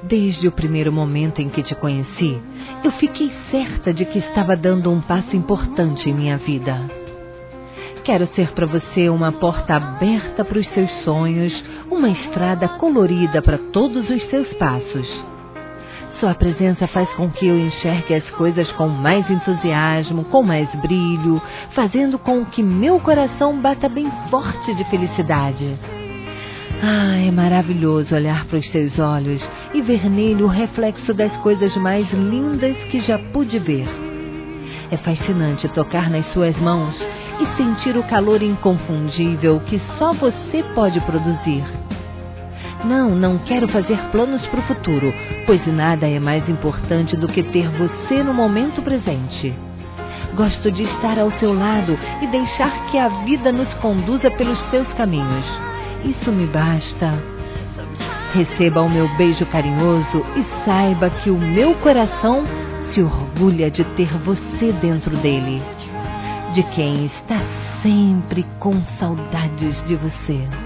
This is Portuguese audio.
Desde o primeiro momento em que te conheci, eu fiquei certa de que estava dando um passo importante em minha vida. Quero ser para você uma porta aberta para os seus sonhos, uma estrada colorida para todos os seus passos. Sua presença faz com que eu enxergue as coisas com mais entusiasmo, com mais brilho, fazendo com que meu coração bata bem forte de felicidade. É maravilhoso olhar para os seus olhos e ver nele o reflexo das coisas mais lindas que já pude ver. É fascinante tocar nas suas mãos e sentir o calor inconfundível que só você pode produzir. Não quero fazer planos para o futuro, pois nada é mais importante do que ter você no momento presente. Gosto de estar ao seu lado e deixar que a vida nos conduza pelos seus caminhos. Isso me basta. Receba o meu beijo carinhoso e saiba que o meu coração se orgulha de ter você dentro dele, de quem está sempre com saudades de você.